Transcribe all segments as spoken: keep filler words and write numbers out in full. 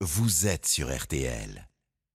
vous êtes sur R T L.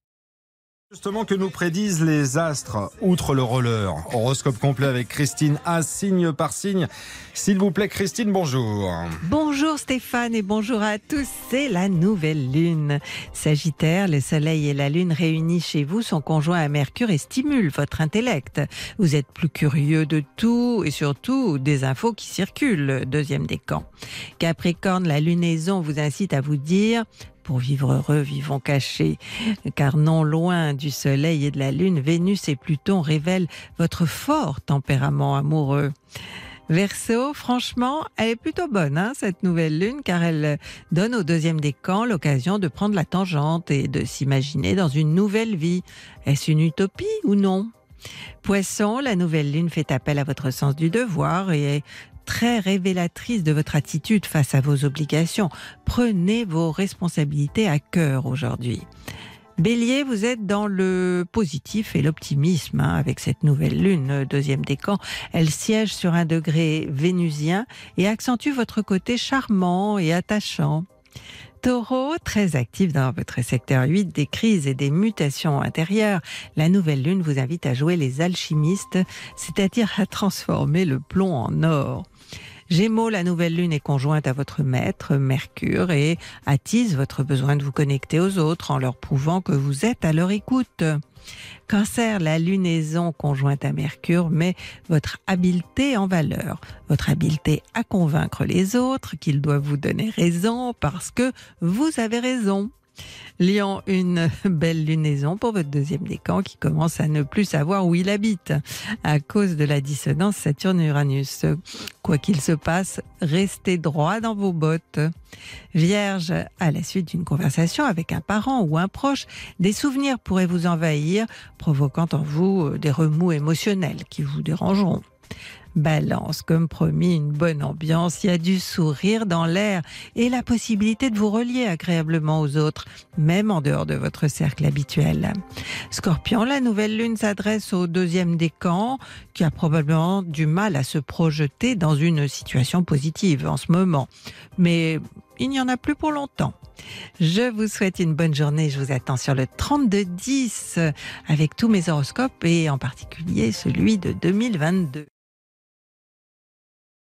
Justement, que nous prédisent les astres, outre le roller? Horoscope complet avec Christine A, signe par signe. S'il vous plaît, Christine, bonjour. Bonjour Stéphane et bonjour à tous, c'est la nouvelle lune. Sagittaire, le soleil et la lune réunis chez vous sont conjoints à Mercure et stimulent votre intellect. Vous êtes plus curieux de tout et surtout des infos qui circulent, deuxième décan. Capricorne, la lunaison vous incite à vous dire... Pour vivre heureux, vivons cachés, car non loin du soleil et de la lune, Vénus et Pluton révèlent votre fort tempérament amoureux. Verseau, franchement, elle est plutôt bonne, hein, cette nouvelle lune, car elle donne au deuxième décan l'occasion de prendre la tangente et de s'imaginer dans une nouvelle vie. Est-ce une utopie ou non? Poisson, la nouvelle lune fait appel à votre sens du devoir et est très révélatrice de votre attitude face à vos obligations. Prenez vos responsabilités à cœur aujourd'hui. Bélier, vous êtes dans le positif et l'optimisme hein, avec cette nouvelle lune, deuxième décan. Elle siège sur un degré vénusien et accentue votre côté charmant et attachant. Taureau, très actif dans votre secteur huit des crises et des mutations intérieures, la nouvelle lune vous invite à jouer les alchimistes, c'est-à-dire à transformer le plomb en or. Gémeaux, la nouvelle lune est conjointe à votre maître, Mercure, et attise votre besoin de vous connecter aux autres en leur prouvant que vous êtes à leur écoute. Cancer, la lunaison conjointe à Mercure met votre habileté en valeur. Votre habileté à convaincre les autres qu'ils doivent vous donner raison parce que vous avez raison. Lion, une belle lunaison pour votre deuxième décan qui commence à ne plus savoir où il habite à cause de la dissonance Saturne-Uranus. Quoi qu'il se passe, restez droit dans vos bottes. Vierge, à la suite d'une conversation avec un parent ou un proche, des souvenirs pourraient vous envahir, provoquant en vous des remous émotionnels qui vous dérangeront. Balance, comme promis, une bonne ambiance, il y a du sourire dans l'air et la possibilité de vous relier agréablement aux autres, même en dehors de votre cercle habituel. Scorpion, la nouvelle lune s'adresse au deuxième décan qui a probablement du mal à se projeter dans une situation positive en ce moment. Mais il n'y en a plus pour longtemps. Je vous souhaite une bonne journée. Je vous attends sur le trente-deux dix avec tous mes horoscopes et en particulier celui de deux mille vingt-deux.